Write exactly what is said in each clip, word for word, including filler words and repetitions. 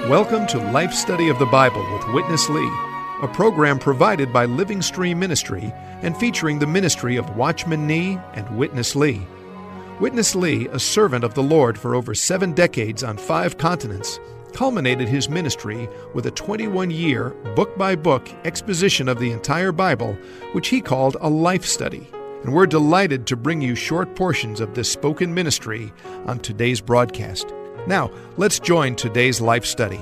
Welcome to Life Study of the Bible with Witness Lee, a program provided by Living Stream Ministry and featuring the ministry of Watchman Nee and Witness Lee. Witness Lee, a servant of the Lord for over seven decades on five continents, culminated his ministry with a twenty-one-year, book-by-book exposition of the entire Bible, which he called a life study. And we're delighted to bring you short portions of this spoken ministry on today's broadcast. Now, let's join today's life study.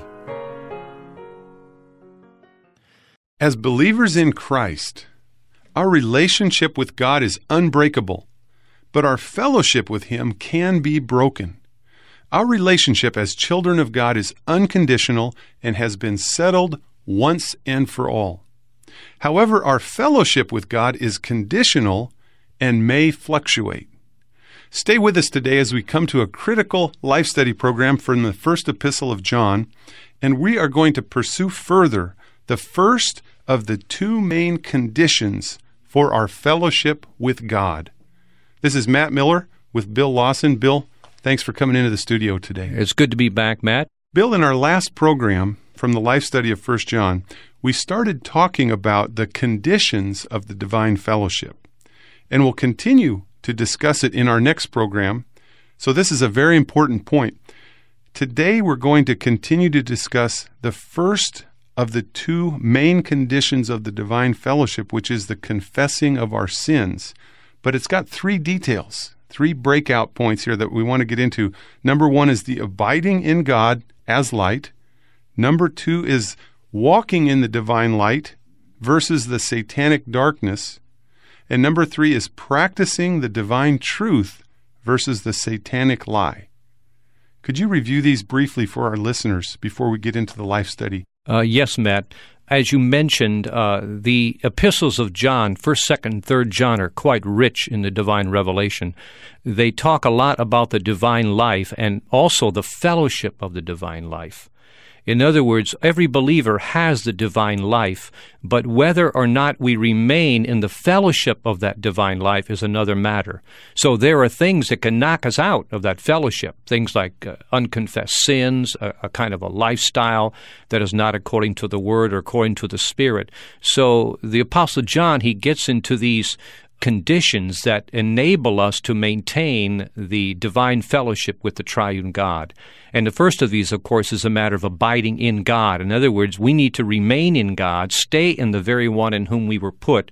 As believers in Christ, our relationship with God is unbreakable, but our fellowship with Him can be broken. Our relationship as children of God is unconditional and has been settled once and for all. However, our fellowship with God is conditional and may fluctuate. Stay with us today as we come to a critical life study program from the first epistle of John, and we are going to pursue further the first of the two main conditions for our fellowship with God. This is Matt Miller with Bill Lawson. Bill, thanks for coming into the studio today. It's good to be back, Matt. Bill, in our last program from the life study of First John, we started talking about the conditions of the divine fellowship, and we'll continue to discuss it in our next program. So this is a very important point. Today we're going to continue to discuss the first of the two main conditions of the divine fellowship, which is the confessing of our sins. But it's got three details, three breakout points here that we want to get into. Number one is the abiding in God as light. Number two is walking in the divine light versus the satanic darkness. And number three is practicing the divine truth versus the satanic lie. Could you review these briefly for our listeners before we get into the life study? Uh, yes, Matt. As you mentioned, uh, the epistles of John, first, second, and third John, are quite rich in the divine revelation. They talk a lot about the divine life and also the fellowship of the divine life. In other words, every believer has the divine life, but whether or not we remain in the fellowship of that divine life is another matter. So there are things that can knock us out of that fellowship, things like uh, unconfessed sins, a, a kind of a lifestyle that is not according to the Word or according to the Spirit. So the Apostle John, he gets into these conditions that enable us to maintain the divine fellowship with the triune God. And the first of these, of course, is a matter of abiding in God. In other words, we need to remain in God, stay in the very one in whom we were put,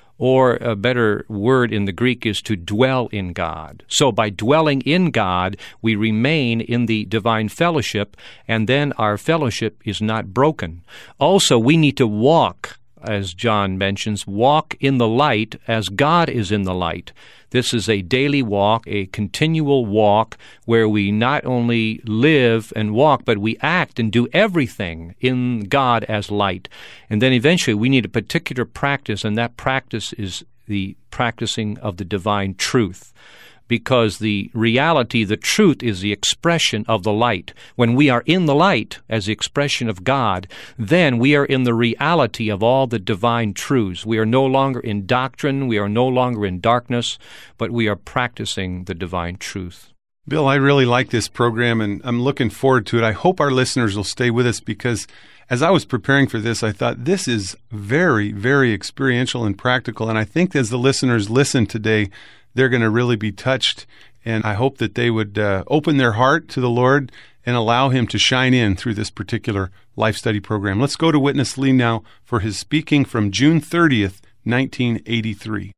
or a better word in the Greek is to dwell in God. So by dwelling in God, we remain in the divine fellowship, and then our fellowship is not broken. Also, we need to walk, as John mentions, walk in the light as God is in the light. This is a daily walk, a continual walk, where we not only live and walk, but we act and do everything in God as light. And then eventually we need a particular practice, and that practice is the practicing of the divine truth. Because the reality, the truth, is the expression of the light. When we are in the light as the expression of God, then we are in the reality of all the divine truths. We are no longer in doctrine, we are no longer in darkness, but we are practicing the divine truth. Bill, I really like this program, and I'm looking forward to it. I hope our listeners will stay with us, because as I was preparing for this, I thought this is very, very experiential and practical, and I think as the listeners listen today, they're going to really be touched, and I hope that they would uh, open their heart to the Lord and allow Him to shine in through this particular life study program. Let's go to Witness Lee now for his speaking from June thirtieth, nineteen eighty-three.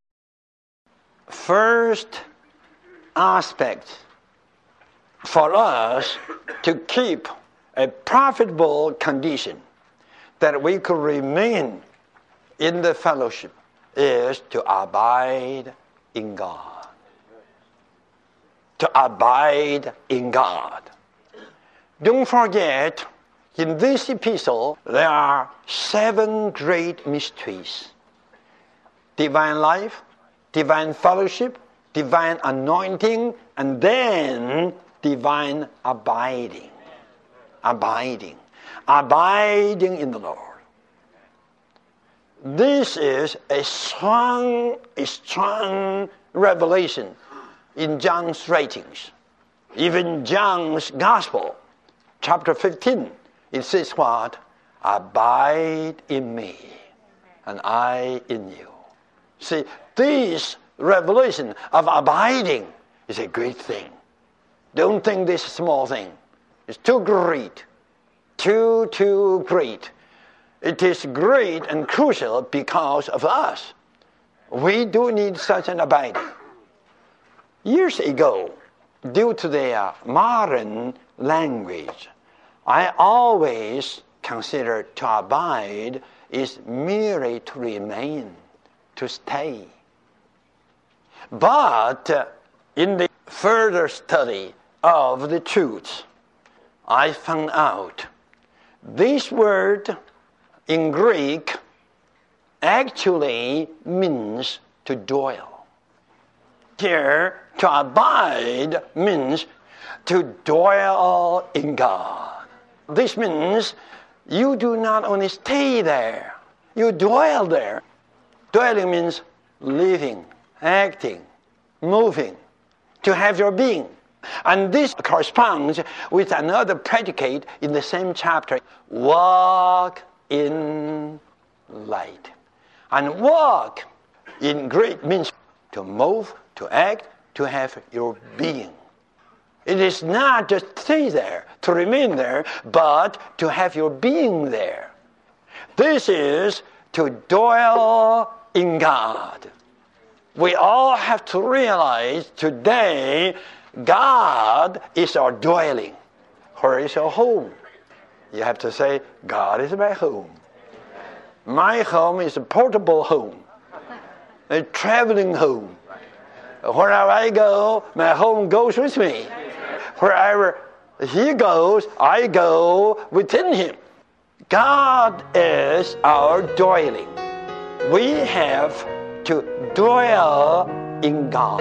First aspect for us to keep a profitable condition that we could remain in the fellowship is to abide in God. To abide in God. Don't forget, in this epistle, there are seven great mysteries. Divine life, divine fellowship, divine anointing, and then divine abiding. Abiding. Abiding in the Lord. This is a strong, a strong revelation in John's writings. Even John's Gospel, chapter fifteen, It says what? Abide in me, and I in you. See, this revelation of abiding is a great thing. Don't think this small thing. It's too great. Too, too great. It is great and crucial because of us. We do need such an abiding. Years ago, due to the modern language, I always considered to abide is merely to remain, to stay. But uh, in the further study of the truth, I found out this word in Greek actually means to dwell. Here, to abide means to dwell in God. This means you do not only stay there, you dwell there. Dwelling means living, acting, moving, to have your being. And this corresponds with another predicate in the same chapter, walk in light. And walk in Greek means to move, to act, to have your being. It is not just stay there, to remain there, but to have your being there. This is to dwell in God. We all have to realize today God is our dwelling. Where is your home? You have to say, God is my home. My home is a portable home, a traveling home. Wherever I go, my home goes with me. Wherever he goes, I go within him. God is our dwelling. We have to dwell in God.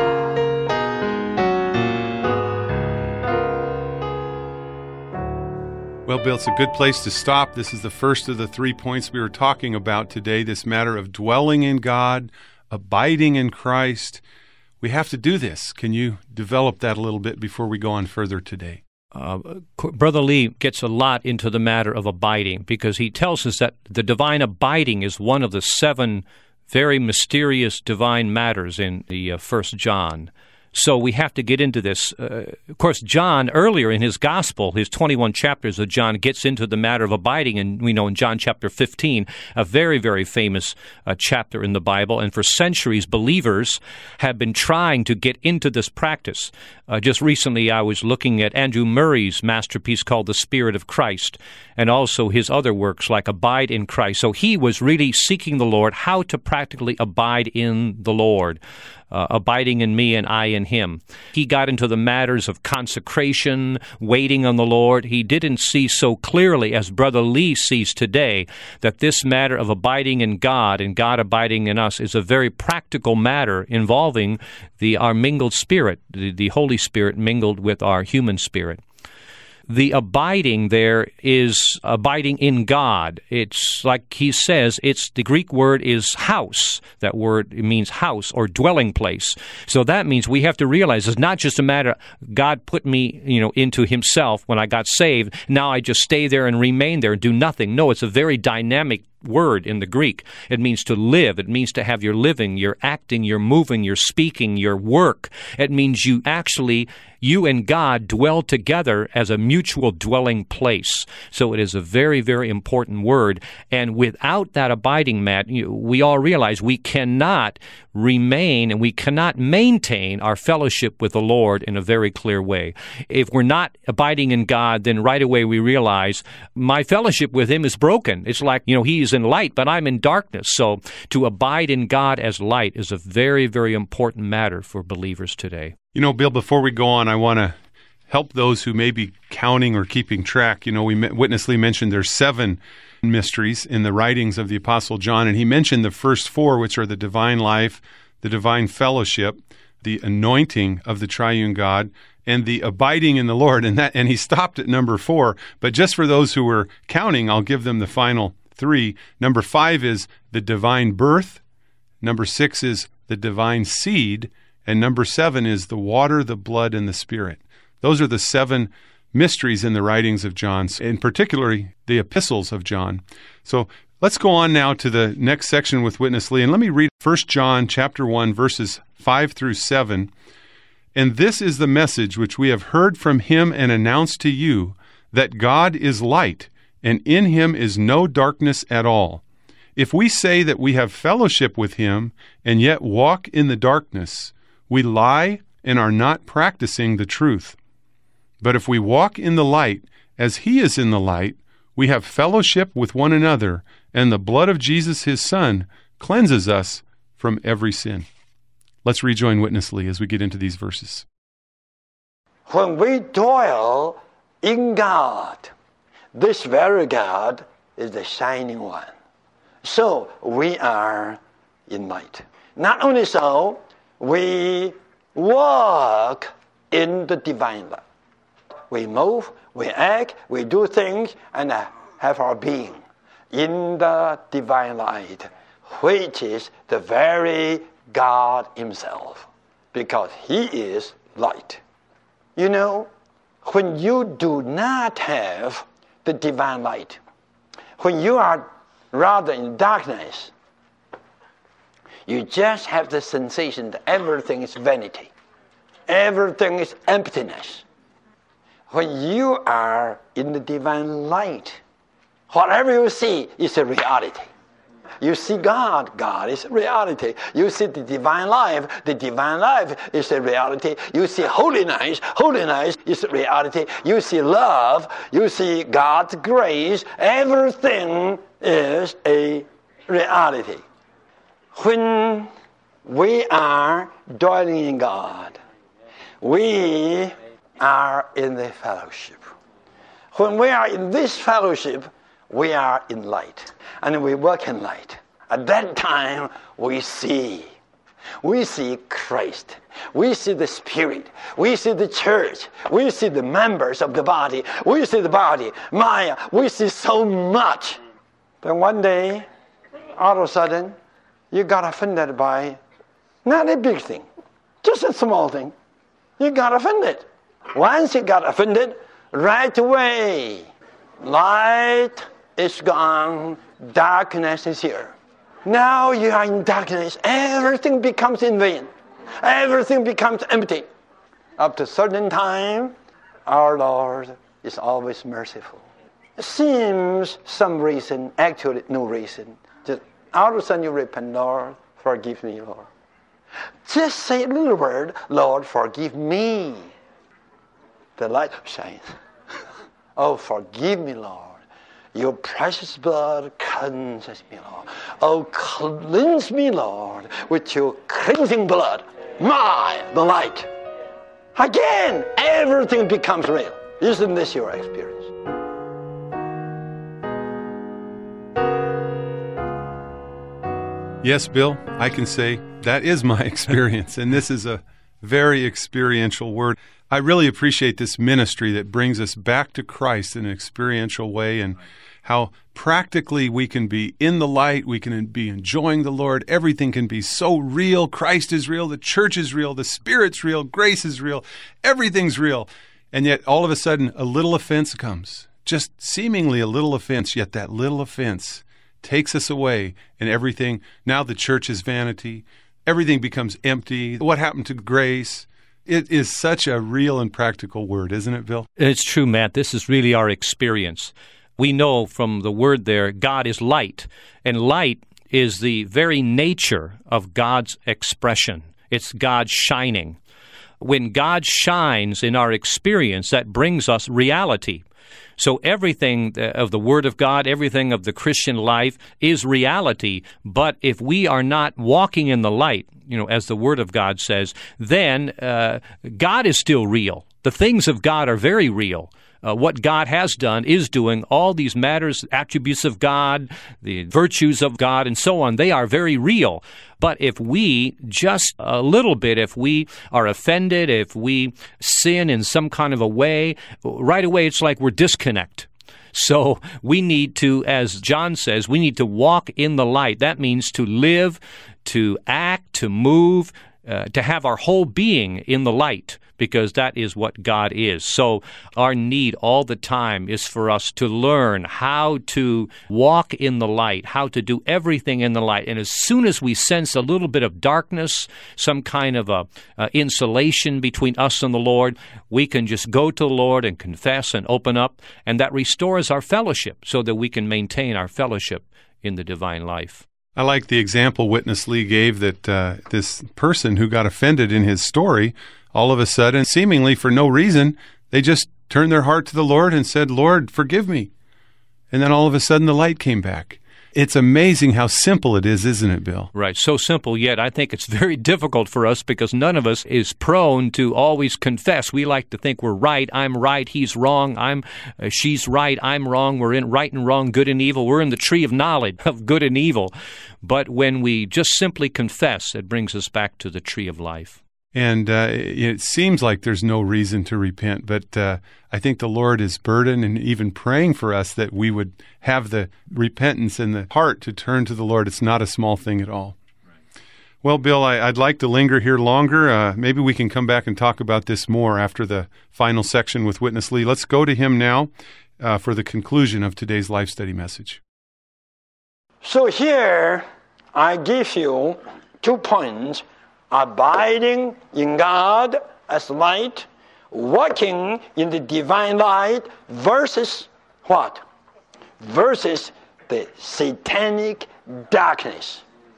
Well, Bill, it's a good place to stop. This is the first of the three points we were talking about today, this matter of dwelling in God, abiding in Christ. We have to do this. Can you develop that a little bit before we go on further today? Uh, Brother Lee gets a lot into the matter of abiding because he tells us that the divine abiding is one of the seven very mysterious divine matters in the uh, First John. So we have to get into this. Uh, of course, John, earlier in his gospel, his twenty-one chapters of John, gets into the matter of abiding. And we know in John chapter fifteen, a very, very famous uh, chapter in the Bible. And for centuries, believers have been trying to get into this practice. Uh, just recently, I was looking at Andrew Murray's masterpiece called The Spirit of Christ, and also his other works like Abide in Christ. So he was really seeking the Lord, how to practically abide in the Lord. Uh, abiding in me and I in him. He got into the matters of consecration, waiting on the Lord. He didn't see so clearly as Brother Lee sees today that this matter of abiding in God and God abiding in us is a very practical matter involving the our mingled spirit, the, the Holy Spirit mingled with our human spirit. The abiding there is abiding in God. It's like he says, it's the Greek word is house. That word means house or dwelling place. So that means we have to realize it's not just a matter God put me, you know, into himself when I got saved. Now I just stay there and remain there and do nothing. No, it's a very dynamic word in the Greek. It means to live. It means to have your living, your acting, your moving, your speaking, your work. It means you actually, you and God dwell together as a mutual dwelling place. So it is a very, very important word. And without that abiding, Matt, you, we all realize we cannot remain and we cannot maintain our fellowship with the Lord in a very clear way. If we're not abiding in God, then right away we realize my fellowship with him is broken. It's like, you know, he is in light, but I'm in darkness. So to abide in God as light is a very, very important matter for believers today. You know, Bill, before we go on, I want to help those who may be counting or keeping track. You know, we Witness Lee mentioned there's seven mysteries in the writings of the Apostle John, and he mentioned the first four, which are the divine life, the divine fellowship, the anointing of the triune God, and the abiding in the Lord. And that, and he stopped at number four. But just for those who were counting, I'll give them the final three. Number five is the divine birth. Number six is the divine seed. And number seven is the water, the blood, and the Spirit. Those are the seven mysteries in the writings of John, in particularly the epistles of John. So let's go on now to the next section with Witness Lee, and let me read First John chapter one, verses five through seven. And this is the message which we have heard from him and announced to you, that God is light, and in him is no darkness at all. If we say that we have fellowship with him, and yet walk in the darkness, we lie and are not practicing the truth. But if we walk in the light, as he is in the light, we have fellowship with one another, and the blood of Jesus his Son cleanses us from every sin. Let's rejoin Witness Lee as we get into these verses. When we dwell in God, this very God is the shining one. So we are in light. Not only so, we walk in the divine light. We move, we act, we do things, and have our being in the divine light, which is the very God himself, because he is light. You know, when you do not have the divine light, when you are rather in darkness, you just have the sensation that everything is vanity. Everything is emptiness. When you are in the divine light, whatever you see is a reality. You see God, God is reality. You see the divine life, the divine life is a reality. You see holiness, holiness is a reality. You see love, you see God's grace, everything is a reality. When we are dwelling in God, we are in the fellowship. When we are in this fellowship, we are in light, and we work in light. At that time, we see. We see Christ. We see the Spirit. We see the church. We see the members of the body. We see the body. Maya, we see so much. Then one day, all of a sudden, you got offended by not a big thing, just a small thing. You got offended. Once you got offended, right away, light is gone, darkness is here. Now you are in darkness, everything becomes in vain. Everything becomes empty. Up to a certain time, our Lord is always merciful. It seems some reason, actually no reason. Just all of a sudden you repent, Lord, forgive me, Lord. Just say a little word, Lord, forgive me. The light shines. Oh, forgive me, Lord. Your precious blood cleanses me, Lord. Oh, cleanse me, Lord, with your cleansing blood. My, the light. Again, everything becomes real. Isn't this your experience? Yes, Bill, I can say that is my experience, and this is a very experiential word. I really appreciate this ministry that brings us back to Christ in an experiential way, and how practically we can be in the light, we can be enjoying the Lord, everything can be so real. Christ is real, the church is real, the Spirit's real, grace is real, everything's real. And yet all of a sudden a little offense comes, just seemingly a little offense, yet that little offense takes us away, and everything, now the church is vanity, everything becomes empty. What happened to grace? It is such a real and practical word, isn't it, Bill? It's true, Matt. This is really our experience. We know from the word there, God is light, and light is the very nature of God's expression. It's God shining. When God shines in our experience, that brings us reality. So everything of the Word of God, everything of the Christian life is reality. But if we are not walking in the light, you know, as the Word of God says, then uh, God is still real. The things of God are very real. Uh, what God has done is doing. All these matters, attributes of God, the virtues of God, and so on, they are very real. But if we just a little bit, if we are offended, if we sin in some kind of a way, right away it's like we're disconnect. So we need to, as John says, we need to walk in the light. That means to live, to act, to move, uh, to have our whole being in the light, because that is what God is. So our need all the time is for us to learn how to walk in the light, how to do everything in the light. And as soon as we sense a little bit of darkness, some kind of a, a insulation between us and the Lord, we can just go to the Lord and confess and open up, and that restores our fellowship so that we can maintain our fellowship in the divine life. I like the example Witness Lee gave that uh, this person who got offended in his story, all of a sudden, seemingly for no reason, they just turned their heart to the Lord and said, "Lord, forgive me." And then all of a sudden the light came back. It's amazing how simple it is, isn't it, Bill? Right. So simple, yet I think it's very difficult for us because none of us is prone to always confess. We like to think we're right. I'm right. He's wrong. I'm, uh, she's right. I'm wrong. We're in right and wrong, good and evil. We're in the tree of knowledge of good and evil. But when we just simply confess, it brings us back to the tree of life. And uh, it seems like there's no reason to repent, but uh, I think the Lord is burdened and even praying for us that we would have the repentance in the heart to turn to the Lord. It's not a small thing at all. Right. Well, Bill, I, I'd like to linger here longer. Uh, maybe we can come back and talk about this more after the final section with Witness Lee. Let's go to him now uh, for the conclusion of today's Life Study message. So here, I give you two points. Abiding in God as light, walking in the divine light versus what? Versus the satanic darkness.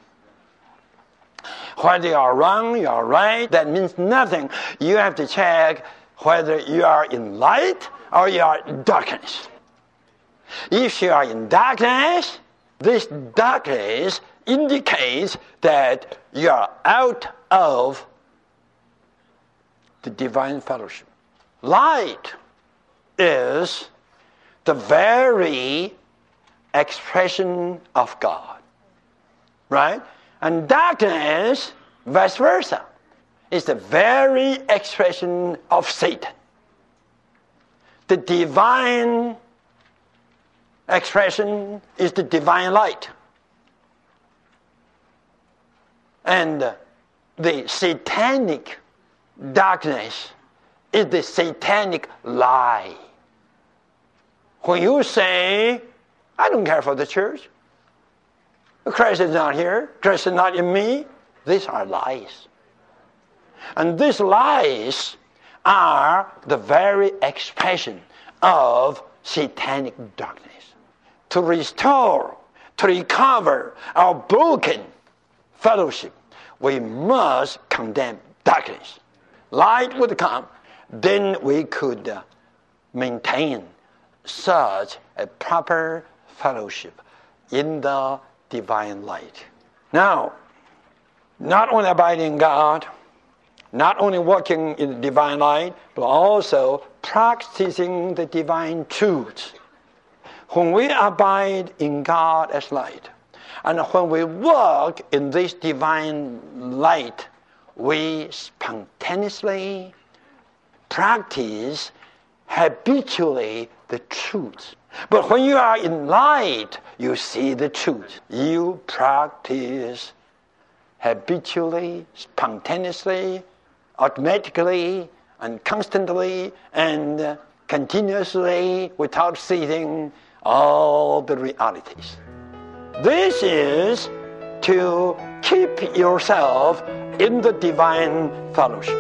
Whether you are wrong, you are right, that means nothing. You have to check whether you are in light or you are in darkness. If you are in darkness, this darkness indicates that you are out of the divine fellowship. Light is the very expression of God, right? And darkness, vice versa, is the very expression of Satan. The divine expression is the divine light. And the satanic darkness is the satanic lie. When you say, "I don't care for the church, Christ is not here, Christ is not in me," these are lies. And these lies are the very expression of satanic darkness. To restore, to recover our broken fellowship, we must condemn darkness. Light would come, then we could uh, maintain such a proper fellowship in the divine light. Now, not only abiding in God, not only walking in the divine light, but also practicing the divine truths. When we abide in God as light, and when we walk in this divine light, we spontaneously practice habitually the truth. But when you are in light, you see the truth. You practice habitually, spontaneously, automatically, and constantly, and uh, continuously, without ceasing, all the realities. This is to keep yourself in the divine fellowship.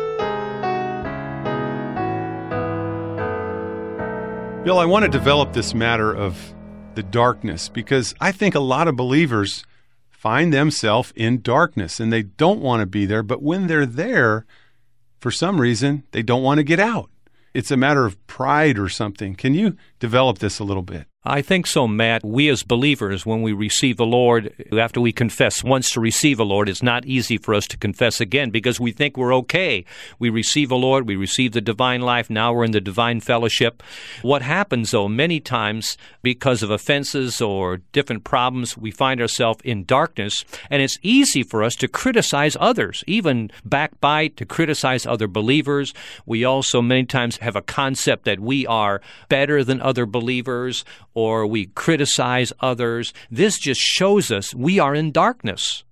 Bill, I want to develop this matter of the darkness because I think a lot of believers find themselves in darkness and they don't want to be there, but when they're there, for some reason, they don't want to get out. It's a matter of pride or something. Can you develop this a little bit? I think so, Matt. We as believers, when we receive the Lord, after we confess once to receive the Lord, it's not easy for us to confess again because we think we're okay. We receive the Lord, we receive the divine life, now we're in the divine fellowship. What happens, though, many times because of offenses or different problems, we find ourselves in darkness, and it's easy for us to criticize others, even backbite, to criticize other believers. We also many times have a concept that we are better than other believers, or we criticize others. This just shows us we are in darkness.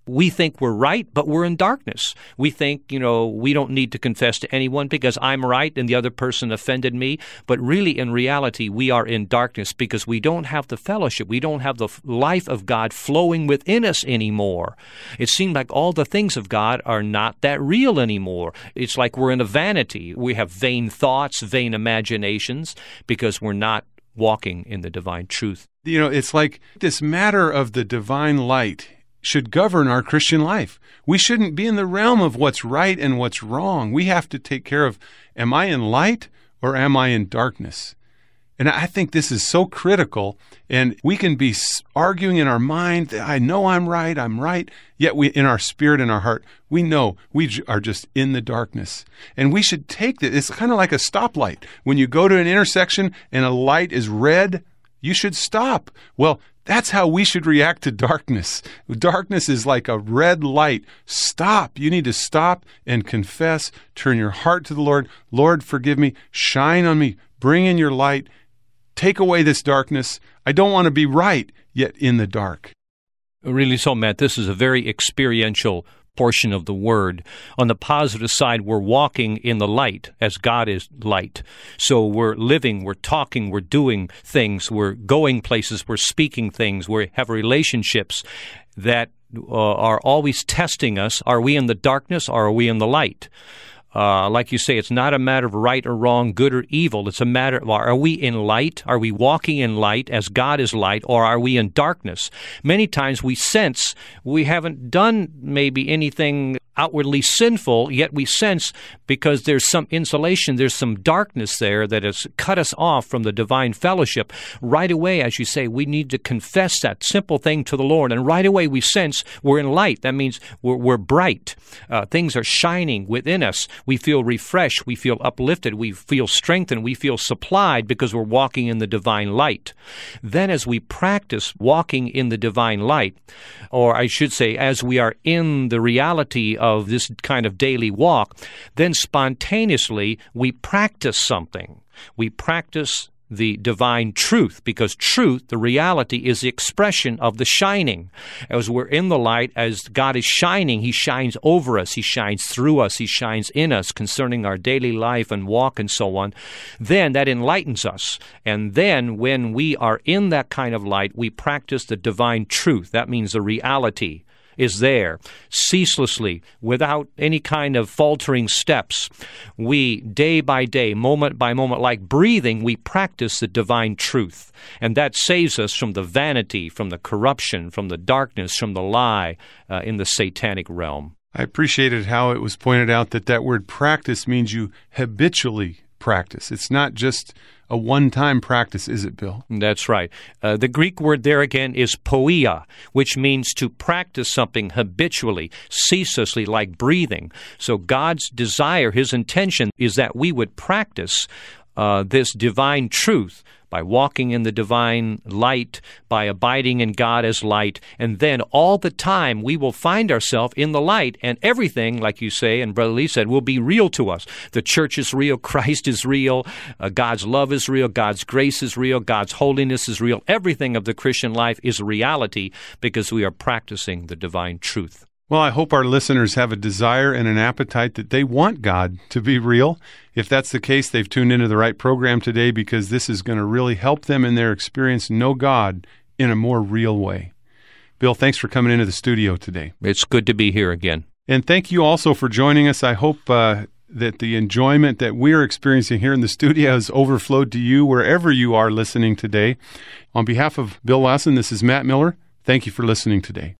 We think we're right, but we're in darkness. We think, you know, we don't need to confess to anyone because I'm right and the other person offended me. But really, in reality, we are in darkness because we don't have the fellowship. We don't have the life of God flowing within us anymore. It seems like all the things of God are not that real anymore. It's like we're in a vanity. We have vain thoughts, vain imaginations, because we're not walking in the divine truth. You know, it's like this matter of the divine light should govern our Christian life. We shouldn't be in the realm of what's right and what's wrong. We have to take care of, am I in light or am I in darkness? And I think this is so critical, and we can be arguing in our mind, I know I'm right, I'm right, yet we, in our spirit and our heart, we know we are just in the darkness. And we should take this, it's kind of like a stoplight. When you go to an intersection and a light is red, you should stop. Well, that's how we should react to darkness. Darkness is like a red light. Stop. You need to stop and confess. Turn your heart to the Lord. Lord, forgive me. Shine on me. Bring in your light. Take away this darkness. I don't want to be right, yet in the dark. Really so, Matt. This is a very experiential portion of the Word. On the positive side, we're walking in the light as God is light. So we're living, we're talking, we're doing things, we're going places, we're speaking things, we have relationships that uh, are always testing us. Are we in the darkness or are we in the light? Uh, like you say, it's not a matter of right or wrong, good or evil. It's a matter of, are we in light? Are we walking in light as God is light, or are we in darkness? Many times we sense we haven't done maybe anything outwardly sinful, yet we sense because there's some insulation, there's some darkness there that has cut us off from the divine fellowship. Right away, as you say, we need to confess that simple thing to the Lord, and right away we sense we're in light. That means we're, we're bright. Uh, things are shining within us. We feel refreshed. We feel uplifted. We feel strengthened. We feel supplied because we're walking in the divine light. Then as we practice walking in the divine light, or I should say, as we are in the reality of this kind of daily walk, then spontaneously we practice something. We practice the divine truth, because truth, the reality, is the expression of the shining. As we're in the light, as God is shining, He shines over us, He shines through us, He shines in us concerning our daily life and walk and so on. Then that enlightens us. And then when we are in that kind of light, we practice the divine truth. That means the reality is there, ceaselessly, without any kind of faltering steps. We, day by day, moment by moment, like breathing, we practice the divine truth. And that saves us from the vanity, from the corruption, from the darkness, from the lie uh, in the satanic realm. I appreciated how it was pointed out that that word practice means you habitually practice. It's not just a one-time practice, is it, Bill? That's right. Uh, the Greek word there again is poia, which means to practice something habitually, ceaselessly, like breathing. So God's desire, His intention, is that we would practice uh, this divine truth by walking in the divine light, by abiding in God as light, and then all the time we will find ourselves in the light, and everything, like you say, and Brother Lee said, will be real to us. The church is real, Christ is real, uh, God's love is real, God's grace is real, God's holiness is real. Everything of the Christian life is reality because we are practicing the divine truth. Well, I hope our listeners have a desire and an appetite that they want God to be real. If that's the case, they've tuned into the right program today, because this is going to really help them in their experience know God in a more real way. Bill, thanks for coming into the studio today. It's good to be here again. And thank you also for joining us. I hope uh, that the enjoyment that we're experiencing here in the studio has overflowed to you wherever you are listening today. On behalf of Bill Lawson, this is Matt Miller. Thank you for listening today.